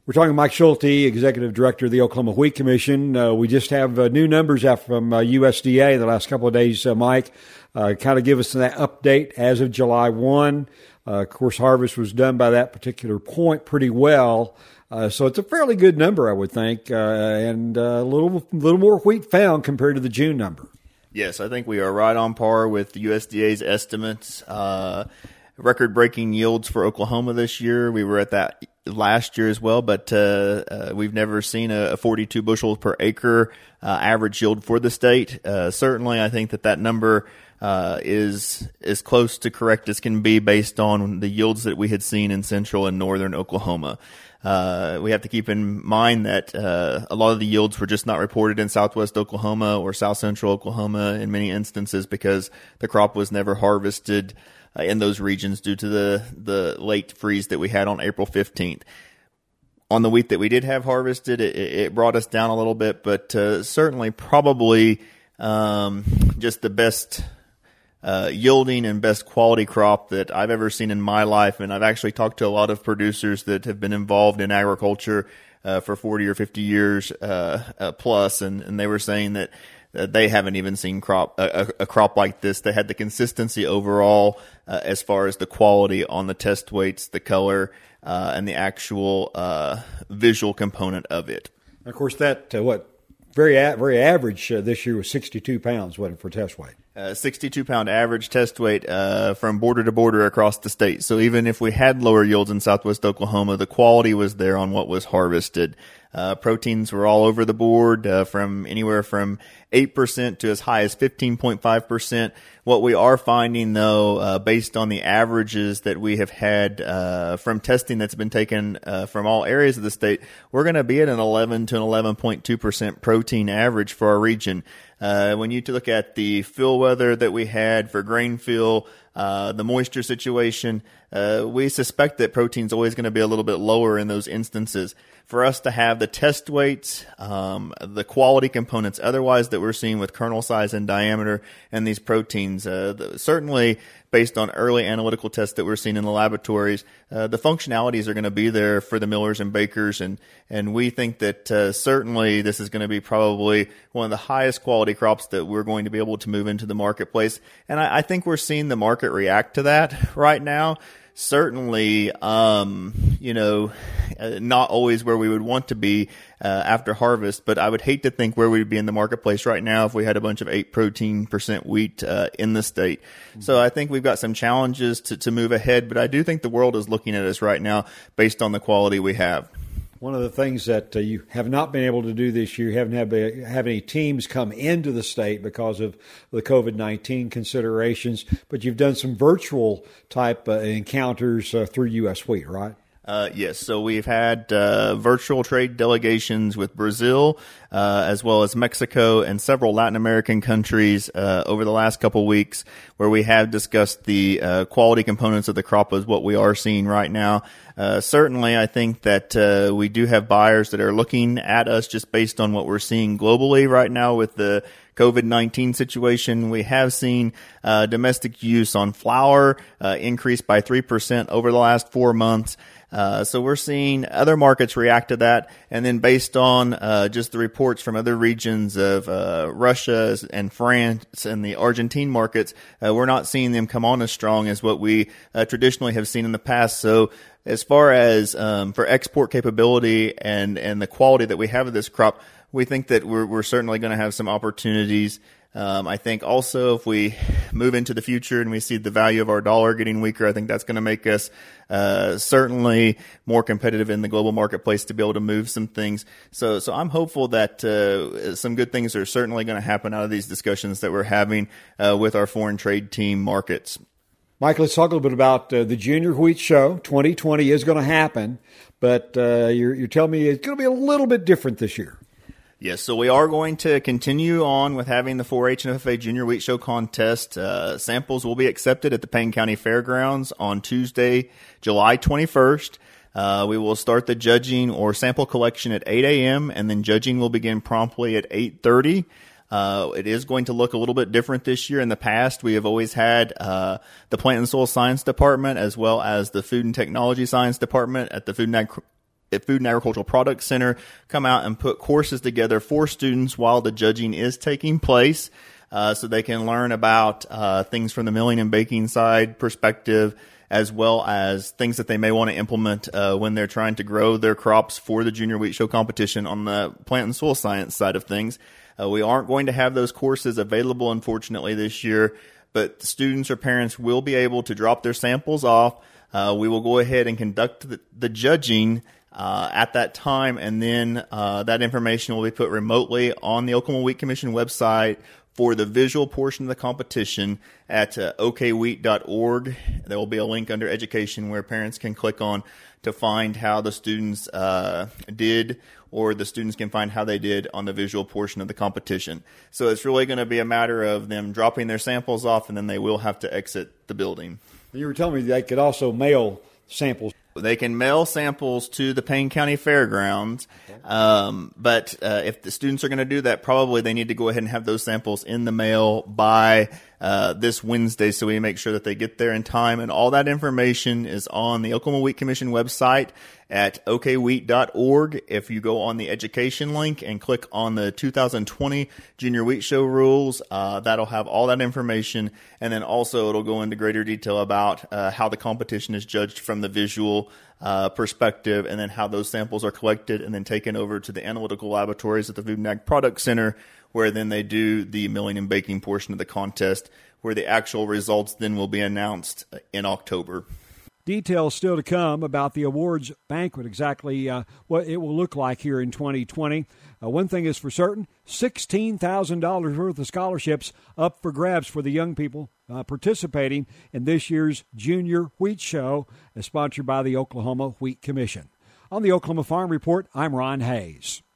We're talking to Mike Schulte, Executive Director of the Oklahoma Wheat Commission. We just have new numbers out from USDA the last couple of days, Mike. Kind of give us that update as of July 1. Of course, harvest was done by that particular point pretty well. So it's a fairly good number, I would think, and a little more wheat found compared to the June number. Yes, I think we are right on par with the USDA's estimates. Record-breaking yields for Oklahoma this year. We were at that last year as well, but we've never seen a 42 bushels per acre average yield for the state. Certainly, I think that number is as close to correct as can be based on the yields that we had seen in central and northern Oklahoma. We have to keep in mind that a lot of the yields were just not reported in southwest Oklahoma or south central Oklahoma in many instances because the crop was never harvested in those regions due to the late freeze that we had on April 15th. On the wheat that we did have harvested, it brought us down a little bit, but certainly probably just the best yielding and best quality crop that I've ever seen in my life. And I've actually talked to a lot of producers that have been involved in agriculture for 40 or 50 years plus, and they were saying that they haven't even seen a crop like this. They had the consistency overall as far as the quality on the test weights, the color, and the actual visual component of it. Of course, that very average this year was 62 pounds, wasn't it, for test weight? 62-pound average test weight from border to border across the state. So even if we had lower yields in southwest Oklahoma, the quality was there on what was harvested. Proteins were all over the board, from anywhere from 8% to as high as 15.5%. What we are finding, though, based on the averages that we have had from testing that's been taken from all areas of the state, we're going to be at an 11 to an 11.2% protein average for our region. When you look at the fill weather that we had for grain fill, the moisture situation, we suspect that protein's always going to be a little bit lower in those instances. For us to have the test weights, the quality components otherwise that we're seeing with kernel size and diameter and these proteins, certainly based on early analytical tests that we're seeing in the laboratories, the functionalities are going to be there for the millers and bakers, and we think that certainly this is going to be probably one of the highest quality crops that we're going to be able to move into the marketplace. And I think we're seeing the market react to that right now. Certainly, not always where we would want to be after harvest, but I would hate to think where we'd be in the marketplace right now if we had a bunch of 8% wheat in the state. So I think we've got some challenges to move ahead, but I do think the world is looking at us right now based on the quality we have. One of the things that you have not been able to do this year, you haven't have any teams come into the state because of the COVID-19 considerations, but you've done some virtual type encounters through U.S. Wheat, right? Yes. So we've had virtual trade delegations with Brazil, as well as Mexico and several Latin American countries over the last couple weeks, where we have discussed the quality components of the crop as what we are seeing right now. Certainly, I think that we do have buyers that are looking at us just based on what we're seeing globally right now with the COVID-19 situation. We have seen domestic use on flour increase by 3% over the last 4 months. So we're seeing other markets react to that. And then based on just the reports from other regions of Russia and France and the Argentine markets, we're not seeing them come on as strong as what we traditionally have seen in the past. So as far as for export capability and the quality that we have of this crop, we think that we're certainly going to have some opportunities. I think also if we move into the future and we see the value of our dollar getting weaker, I think that's going to make us certainly more competitive in the global marketplace to be able to move some things. So I'm hopeful that some good things are certainly going to happen out of these discussions that we're having with our foreign trade team markets. Mike, let's talk a little bit about the Junior Wheat Show. 2020 is going to happen, but you're telling me it's going to be a little bit different this year. Yes, so we are going to continue on with having the 4-H and FFA Junior Wheat Show contest. Samples will be accepted at the Payne County Fairgrounds on Tuesday, July 21st. We will start the judging or sample collection at 8 a.m., and then judging will begin promptly at 8:30. It is going to look a little bit different this year. In the past, we have always had the Plant and Soil Science Department as well as the Food and Technology Science Department at the Food and Ag Food and Agricultural Products Center come out and put courses together for students while the judging is taking place, so they can learn about things from the milling and baking side perspective, as well as things that they may want to implement when they're trying to grow their crops for the Junior Wheat Show competition on the plant and soil science side of things. We aren't going to have those courses available, unfortunately, this year, but the students or parents will be able to drop their samples off. We will go ahead and conduct the judging at that time, and then that information will be put remotely on the Oklahoma Wheat Commission website for the visual portion of the competition at okwheat.org. There will be a link under education where parents can click on to find how the students did, or the students can find how they did on the visual portion of the competition. So it's really going to be a matter of them dropping their samples off, and then they will have to exit the building. You were telling me they could also mail samples. They can mail samples to the Payne County Fairgrounds, but if the students are going to do that, probably they need to go ahead and have those samples in the mail by this Wednesday, so we make sure that they get there in time. And all that information is on the Oklahoma Wheat Commission website at okwheat.org. If you go on the education link and click on the 2020 Junior Wheat Show rules, that'll have all that information. And then also it'll go into greater detail about how the competition is judged from the visual perspective, and then how those samples are collected and then taken over to the analytical laboratories at the Food and Ag Product Center, where then they do the milling and baking portion of the contest, where the actual results then will be announced in October. Details still to come about the awards banquet, exactly what it will look like here in 2020. One thing is for certain, $16,000 worth of scholarships up for grabs for the young people participating in this year's Junior Wheat Show, sponsored by the Oklahoma Wheat Commission. On the Oklahoma Farm Report, I'm Ron Hayes.